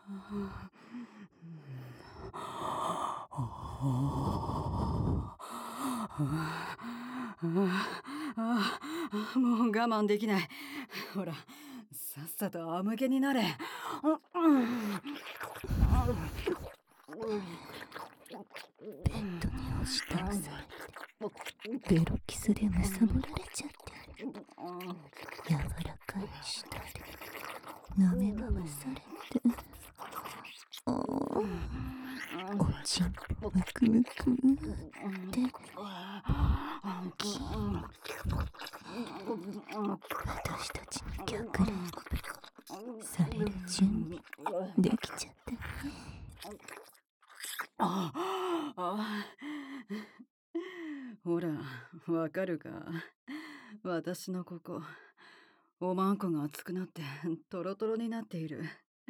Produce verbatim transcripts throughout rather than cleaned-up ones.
もう我慢できない。ほら、さっさと仰向けになれ。 ベッドに押し倒されて、ベロキスで貪られちゃってる。柔らかい舌で舐め回されて、おちんぽむくむくって私たちに逆レイプされる準備できちゃったね。 ほら、わかるか？私のここ、おまんこが熱くなってトロトロになっている。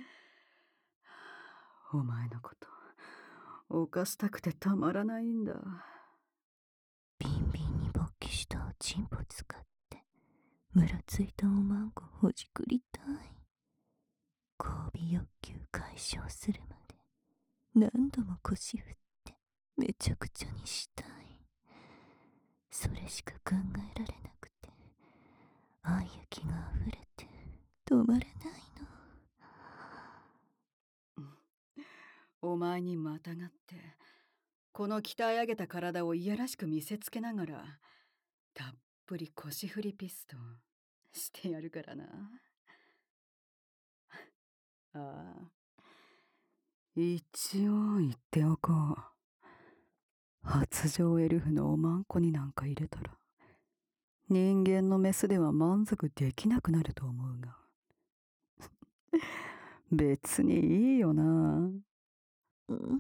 お前のこと犯したくてたまらないんだ。 ビンビンに勃起したおちんぽ使ってムラついたおまんこほじくりたい。交尾欲求解消するまで何度も腰振ってめちゃくちゃにしたい。それしか考えられなくて愛や気が溢れて止まらないの。お前にまたがってこの鍛え上げた体をいやらしく見せつけながらたっぷり腰振りピストンしてやるからな。ああ、一応言っておこう。発情エルフのおまんこになんか入れたら人間のメスでは満足できなくなると思うが別にいいよな。 うん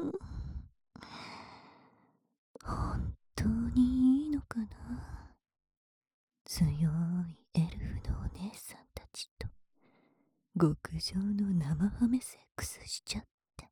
本当にいいのかな。強いエルフのお姉さんたちと極上の生ハメセックスしちゃって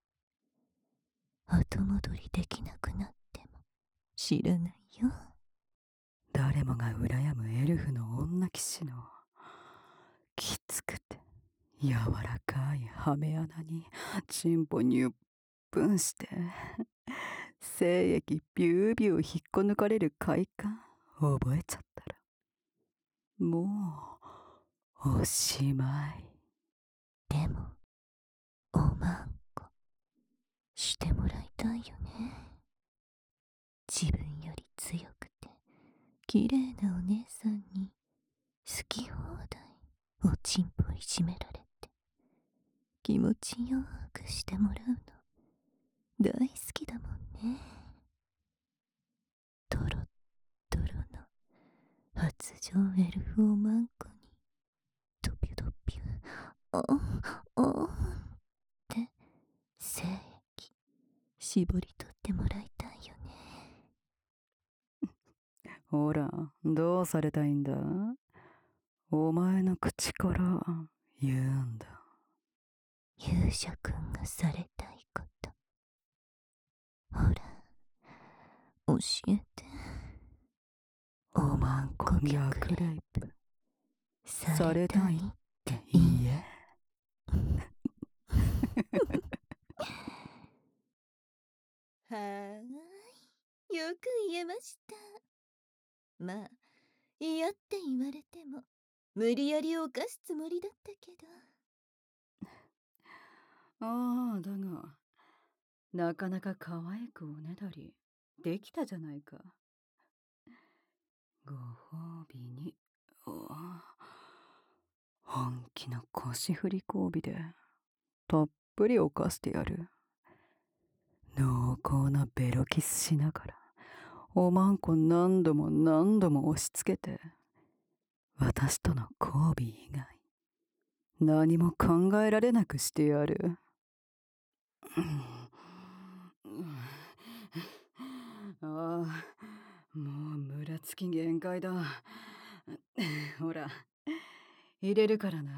後戻りできなくなっても知らないよ。 誰もが羨むエルフの女騎士のきつくて柔らかいハメ穴にチンポにゅっぷんして精液ビュービュー引っこ抜かれる快感覚えちゃったらもうおしまい。 でもおまんこしてもらいたいよね。自分より強くて綺麗なお姉さんに好き放題おちんぽいじめられて気持ちよくしてもらうの大好きだもんね。トロットロの発情エルフおまんこにドピュドピュおおって精液絞り取ってもらいたいよね。 ほら、どうされたいんだ？お前の口から言うんだ。 勇者くんがされたいこと。ほら、教えて。 おまんこ逆レイプされたいって言え。 はーい、よく言えました。まあ、嫌って言われても無理やり犯すつもりだったけど。 ああ、だがなかなか可愛くおねだりできたじゃないか。ご褒美にお本気の腰振り交尾でたっぷり犯してやる。濃厚なベロキスしながらおまんこ何度も何度も押し付けて私との交尾以外何も考えられなくしてやる。ああ、もうムラつき限界だ。ほら、入れるからな。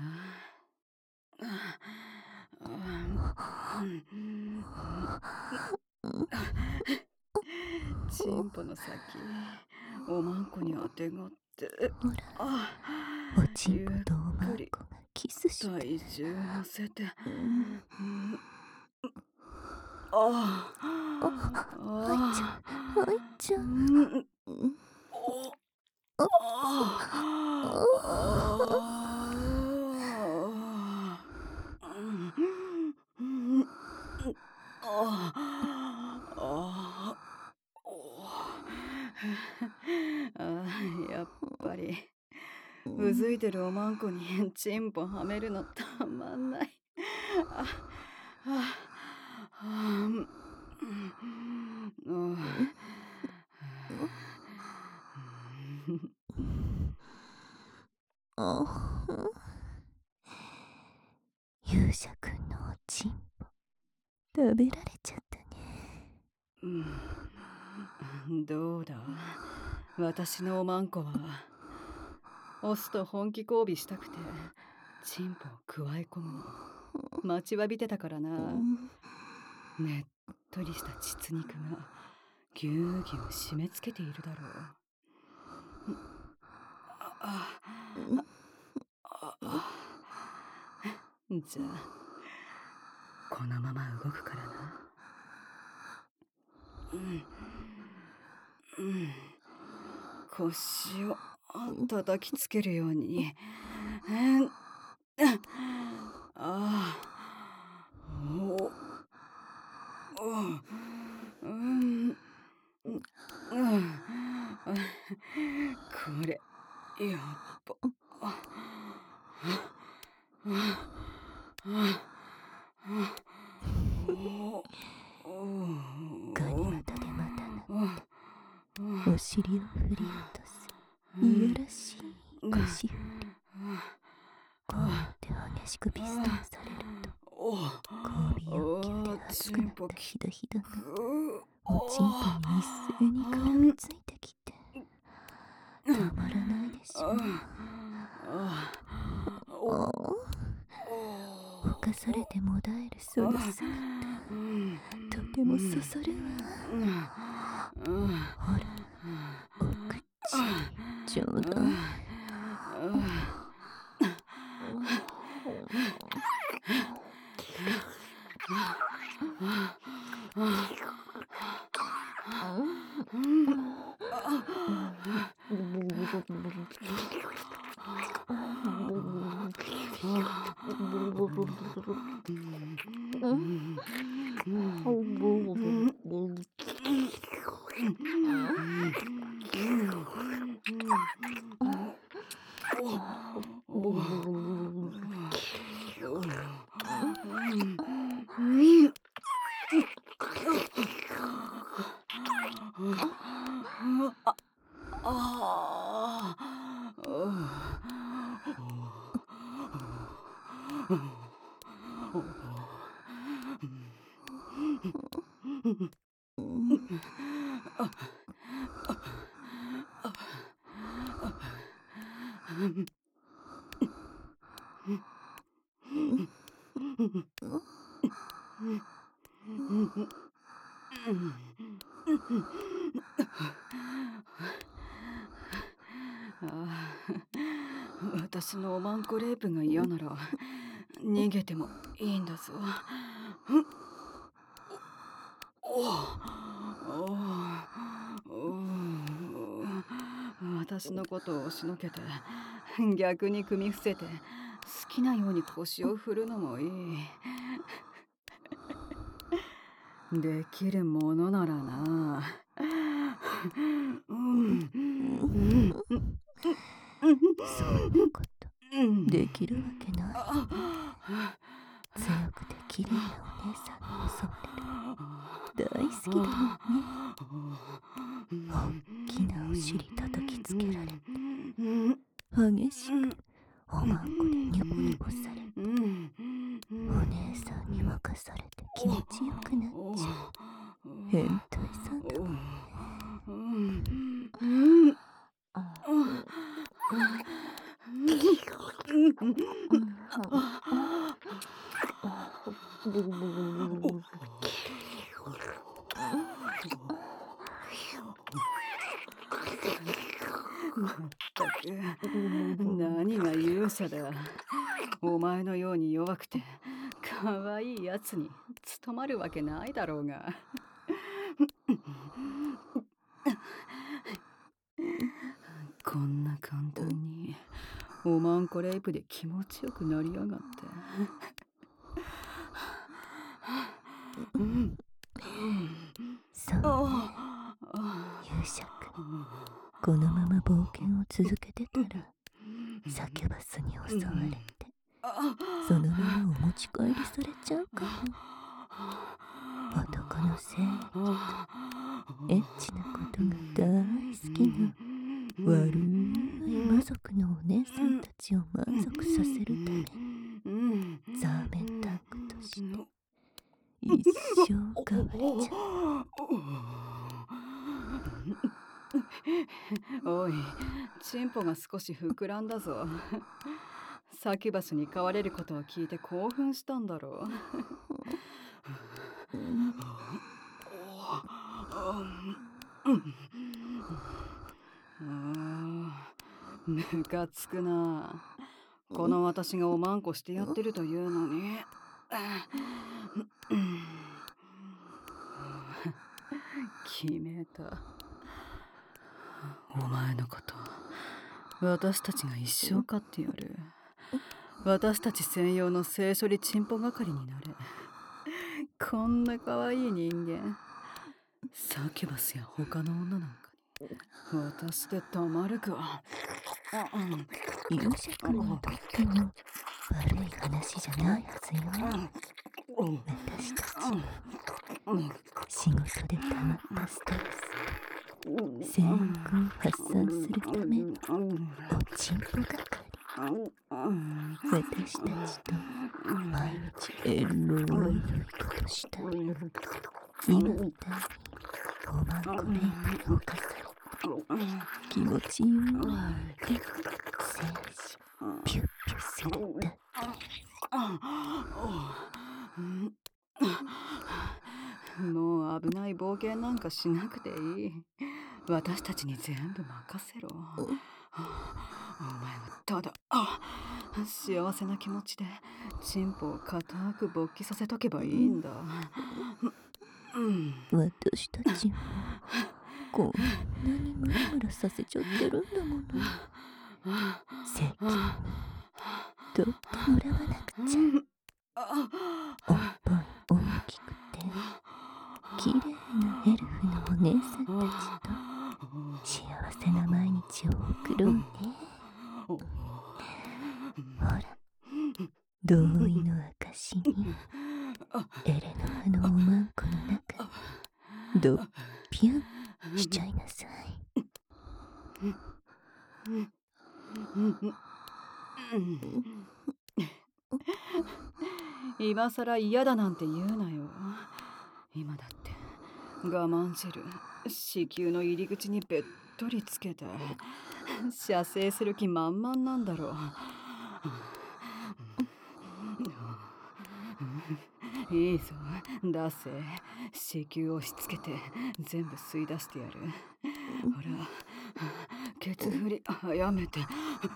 チンポの先、おまんこにあてがって。 ほら、おちんぽとおまんこがキスして。 体重乗せて、 うん、 うんああ、 あ入っちゃう、入っちゃう。 うんうん、 おあ、 ああ、 あうんあああやっぱりうずいてるおまんこにチンポはめるのたまんない。あああうんあ、勇者くんのおちんぽ食べられちゃったね。 うんどうだ私のおまんこはオスと本気交尾したくてチンポをくわえ込むの待ちわびてたからな。ねっとりした膣肉がぎゅうぎゅう締め付けているだろう。ああああじゃあこのまま動くからな。うんうん腰を叩きつけるように。うんああおおうんうんこれやっぱあああおおガニ股でまたなおってお尻を振り落とすいやらしい腰振り。こうやって激しくピストンされると交尾欲求で熱くなったひだひだがおちんぽに一斉に絡みついてきてたまらないでしょう。ああ、犯されてもだえるその姿とてもそそるわ。ほらお口ちょうだい。私のおまんこレイプが嫌なら逃げてもいいんだぞ。私のことを押しのけて逆に組み伏せて好きなように腰を振るのもいい。できるものならな。 そんなことできるわけないわね。強くて綺麗なお姉さんに襲われる大好きだもんね。おっきなお尻叩きつけられて激しくおまんこでニョボニョボされてお姉さんに任されて気持ちよくなっちゃう変態さんだもんね。 まったく何が勇者だ。 お前のように弱くてかわいいやつに務まるわけないだろうが。こんな簡単におまんこレイプで気持ちよくなりやがって。 そうね、勇者くん、このまま冒険を続けてたらサキュバスに襲われてそのままお持ち帰りされちゃうかも。男のせいエッチなことが大好きな悪い魔族のお姉さんたちを満足させるためザーメンタンクとして一生変われちゃう。おい、チンポが少し膨らんだぞ。先橋に飼われることを聞いて興奮したんだろう。ムカつくな。この私がおまんこしてやってるというのに。決めた。お前のこと私たちが一生飼ってやる。私たち専用の性処理チンポ係になれ。こんな可愛い人間サキュバスや他の女なんかに私でたまるか。 勇者くんにとっても悪い話じゃないはずよ。私たち仕事でたまったストレス性欲を発散するためのおちんぽ係。私たちと毎日エロいことしたり今みたいにおまんこレイプに侵され気持ちよく精子ピュッピュするだけ。 もう危ない冒険なんかしなくていい。私たちに全部任せろ。お前はただ幸せな気持ちでチンポを固く勃起させとけばいいんだ。 私たちもこんなにムラムラさせちゃってるんだもの。正規にどっともらわなくちゃ。おっぱい大きくて綺麗なエルフのお姉さんたちと幸せな毎日を送ろうね。ほら、同意の証にエレノアのおまんこの中にドッピュンしちゃいなさい。 今さら嫌だなんて言うなよ。今だって我慢汁子宮の入り口にべっとりつけて射精する気満々なんだろう。いいぞ、出せ。子宮を押し付けて全部吸い出してやる。ほら、ケツ振りやめて。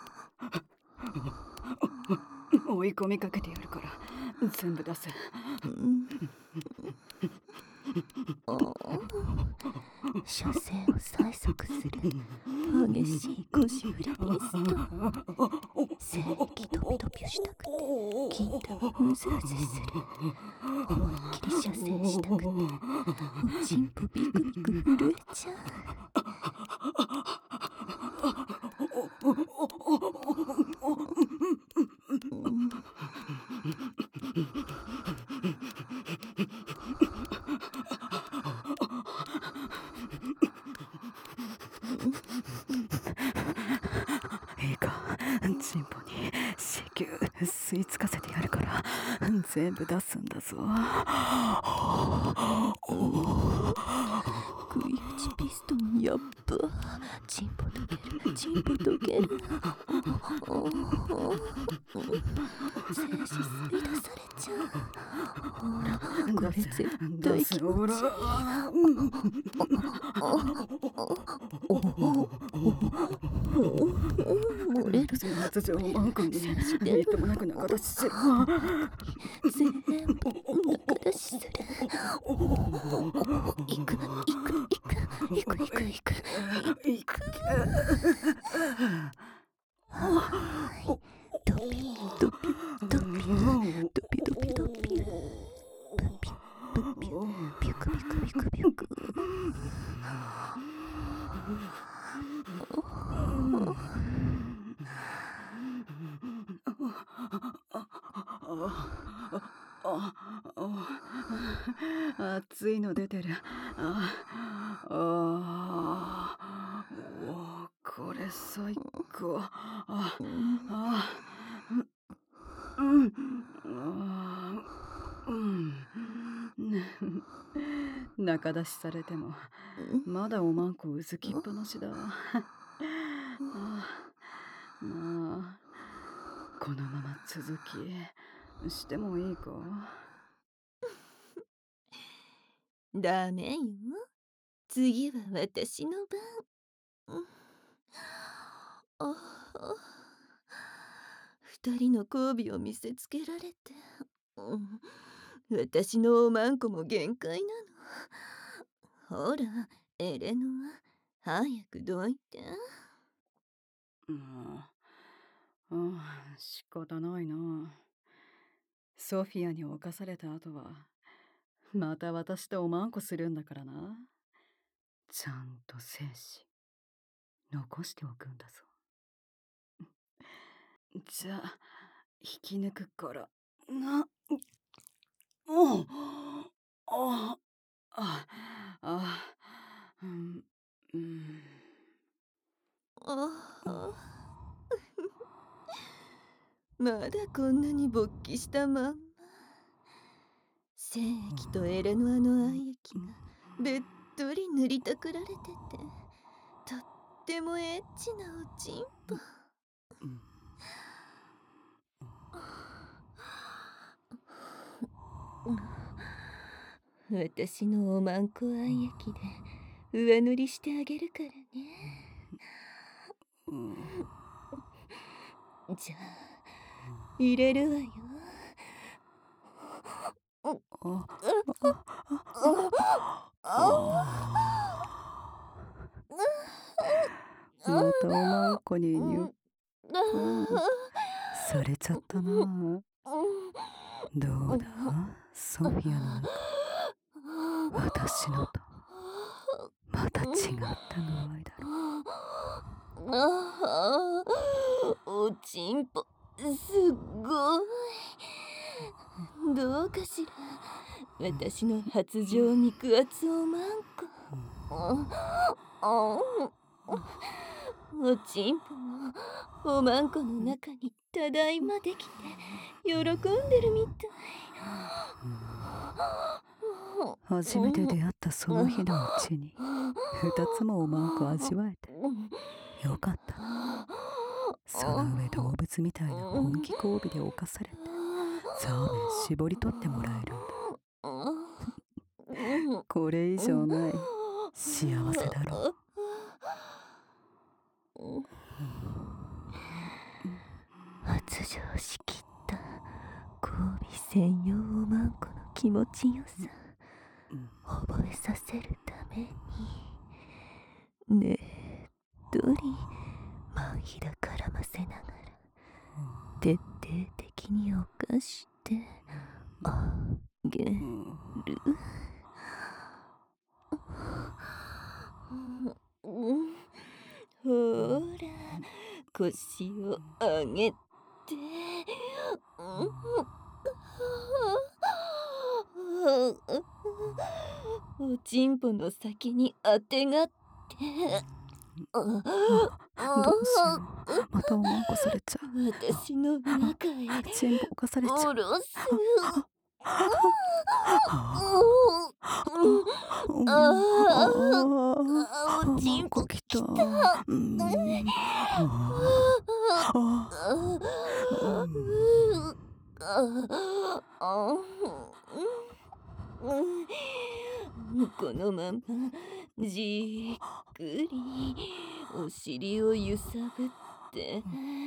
追い込みかけてやるから全部出せ。 射精を催促する激しい腰振りミスト。精液ドピドピしたくて金玉うずうずする。思いっきり射精したくておちんぽビクビク震えちゃう。 いいか、チンポに子宮吸い付かせてやるから全部出すんだぞ。 食い打ちピストンやっば。チンポ溶ける、チンポ溶ける。精子吸い出されちゃう。ほら、これ絶対気持ちいい。漏れる。 発情マンコにみっともなく中出しする。 全部中出しする。いくいくいくいくいくいくいくいく。ドピドピドピドピドピドピブピブピビクビクビクビク。 熱いの出てる。ああ、おお、これ最高。ああ、うん、うん、中出しされてもまだおまんこうずきっぱなしだ。まあ、このまま続きしてもいいか？ ダメよ。次は私の番。ああ、二人の交尾を見せつけられて、うん、私のおまんこも限界なの。ほら、エレノア、早くどいて。 うん、うん、仕方ないな。ソフィアに侵された後はまた私とおまんこするんだからな。ちゃんと精子残しておくんだぞ。じゃあ引き抜くからな。おうあああうんうんああまだこんなに勃起したまんま。精液とエレノアの愛液がべっとり塗りたくられてて、とってもエッチなおちんぽ。私のおまんこ愛液で上塗りしてあげるからね。じゃあ入れるわよ。 またおまんこににゅっぷんされちゃったな。どうだソフィアの中、私のとまた違った具合だろう。 ああ、おちんぽすっごい。どうかしら、私の発情肉厚おまんこ。おちんぽもおまんこの中にただいまできて喜んでるみたい。 初めて出会ったその日のうちに二つもおまんこ味わえてよかったな。その上動物みたいな本気交尾で侵されてザーメン絞り取ってもらえるんだ。これ以上ない幸せだろう。 発情しきった交尾専用おまんこの気持ちよさ覚えさせるためにねっとりマンヒダ絡ませながら徹底的に犯してあげる。ほら腰を上げて、おちんぽの先にあてがって。 どうしよう、またおまんこされちゃう。 私の中へチンポ侵されちゃう。 下ろす。 ああ、おちんぽきた。このままじっくりお尻を揺さぶって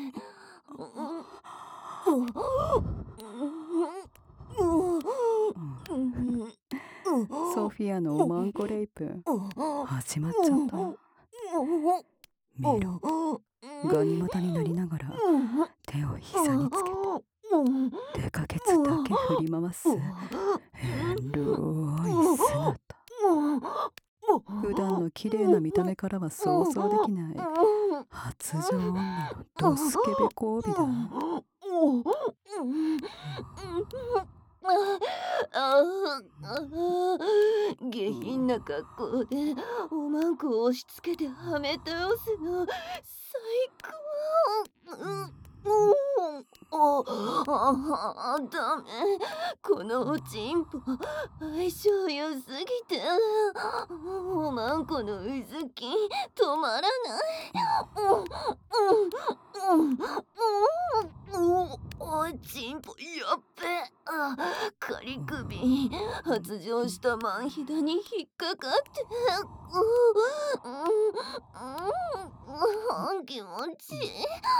ソフィアのおまんこレイプ始まっちゃった。見ろ、ガニ股になりながら手を膝につけてデカケツだけ振り回すエロい姿。普段の綺麗な見た目からは想像できない発情女のドスケベ交尾だ。 下品な格好でおまんこを押し付けてはめ倒すの最高。あ、ダメ。このおちんぽ相性良すぎておまんこのうずき止まらない。おちんぽやっべ。仮首発情したマンヒダに引っかかって気持ちいい。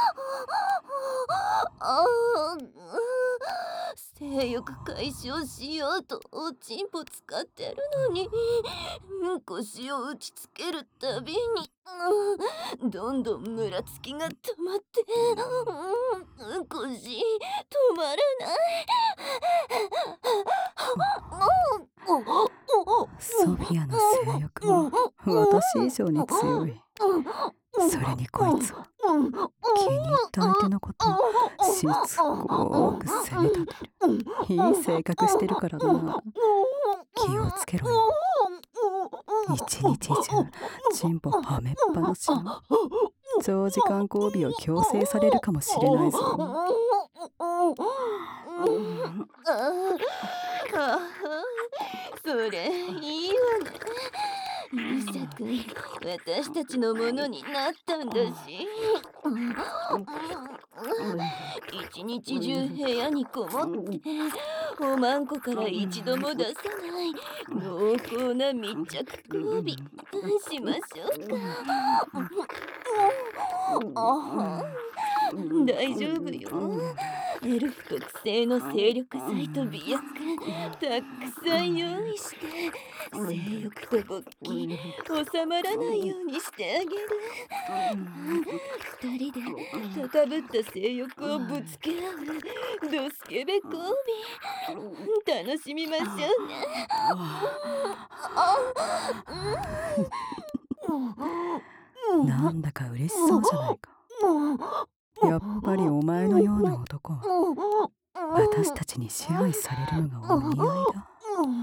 性欲解消しようとおちんぽ使ってるのに腰を打ちつけるたびにどんどんムラつきが溜まって腰止まらない。 ソフィアの性欲は私以上に強い。それにこいつは気に入った相手のことをしつこく責め立てる。いい性格してるからな。気をつけろよ。一日中チンポはめっぱなしの長時間交尾を強制されるかもしれないぞ。 それいいわね。ゆうさくん私たちのものになったんだし一日中部屋にこもっておまんこから一度も出さない濃厚な密着交尾しましょうか。大丈夫よ。エルフ特製の精力剤と美薬たくさん用意して性欲と勃起収まらないようにしてあげる。二人で高ぶった性欲をぶつけ合うドスケベ交尾楽しみましょうね。 なんだか嬉しそうじゃないか。やっぱりお前のような男は私たちに支配されるのがお似合いだ。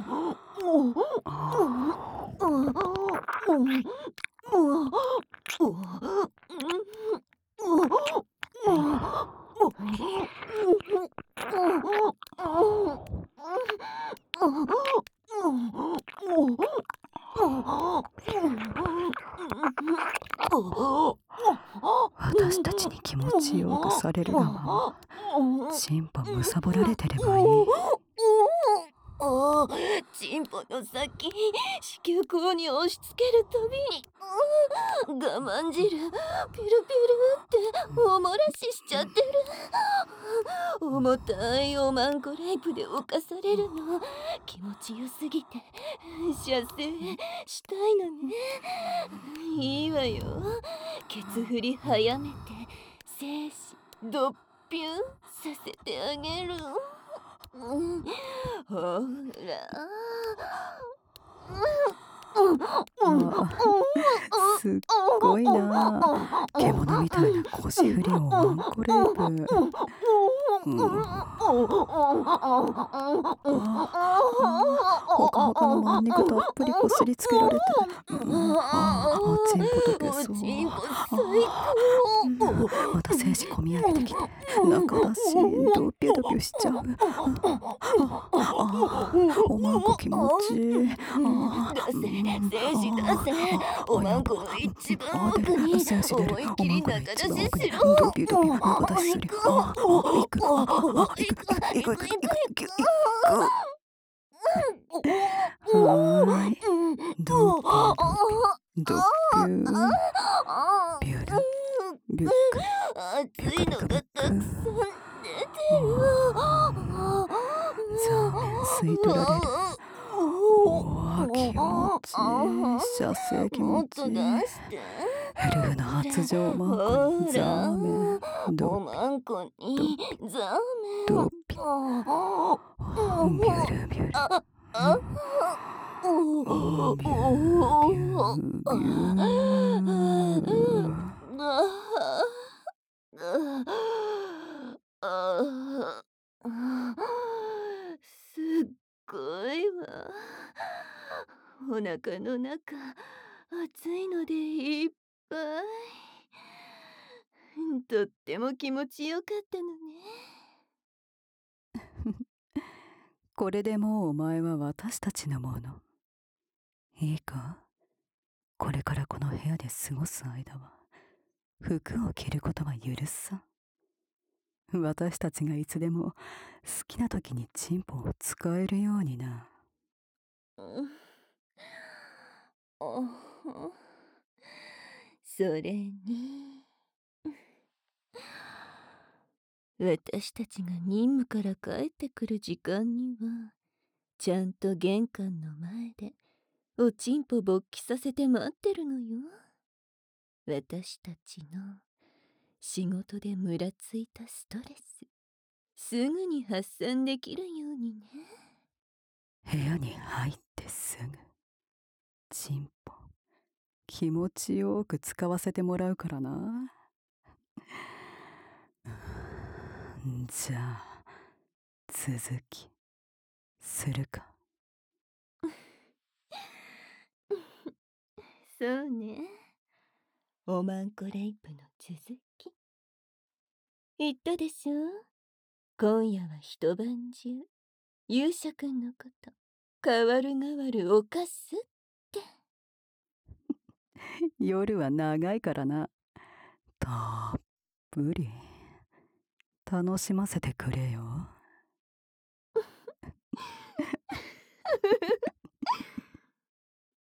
私たちに気持ちよくされるのはチンポむさぼられてればいい。 チンポの先子宮口に押し付けるたびに我慢汁ピルピルっておもらししちゃってる。重たいおまんこレイプで犯されるの気持ちよすぎて射精したいのね。いいわよ。ケツ振り早めて精子ドッピュンさせてあげる。ほらすっごいな。獣みたいな腰振りおまんこレイプ。 ほかほかのマン肉たっぷりこすりつけられて、うんああチンポ溶けそう。 チンポ最うんまた精子こみ上げてきて中だしドピュドピュしちゃう。ああおまんこ気持ちいい。あ出せ、精子出せ。おまんこの一番奥出るに精子出る。 思いっきり中出ししろ。 ドピュドピュ中出しする。ああ行くああ行く行く行く行く行く行く。はーいドピュドピュドピュビュルビュック熱いのがたくさん出てるわ。 ザーメン吸い取られる。おー気持ちいい。射精気持ちいい。エルフの発情マンコにザーメンドおまんこにザーメンドピビュルビュルあおービュービュービューすっごいわ。お腹の中暑いのでいっぱい。とっても気持ちよかったのね。 これでもうお前は私たちのもの。いいか、これからこの部屋で過ごす間は服を着ることは許さ。私たちがいつでも好きな時にチンポを使えるようにな。 それに私たちが任務から帰ってくる時間にはちゃんと玄関の前でおちんぽ勃起させて待ってるのよ。私たちの仕事でムラついたストレスすぐに発散できるようにね。 部屋に入ってすぐチンポ気持ちよく使わせてもらうからな。じゃあ続きするか。 そうね。おまんこレイプの続き。言ったでしょ。今夜は一晩中勇者くんのこと代わる代わる犯すって。 夜は長いからな。たっぷり楽しませてくれよ。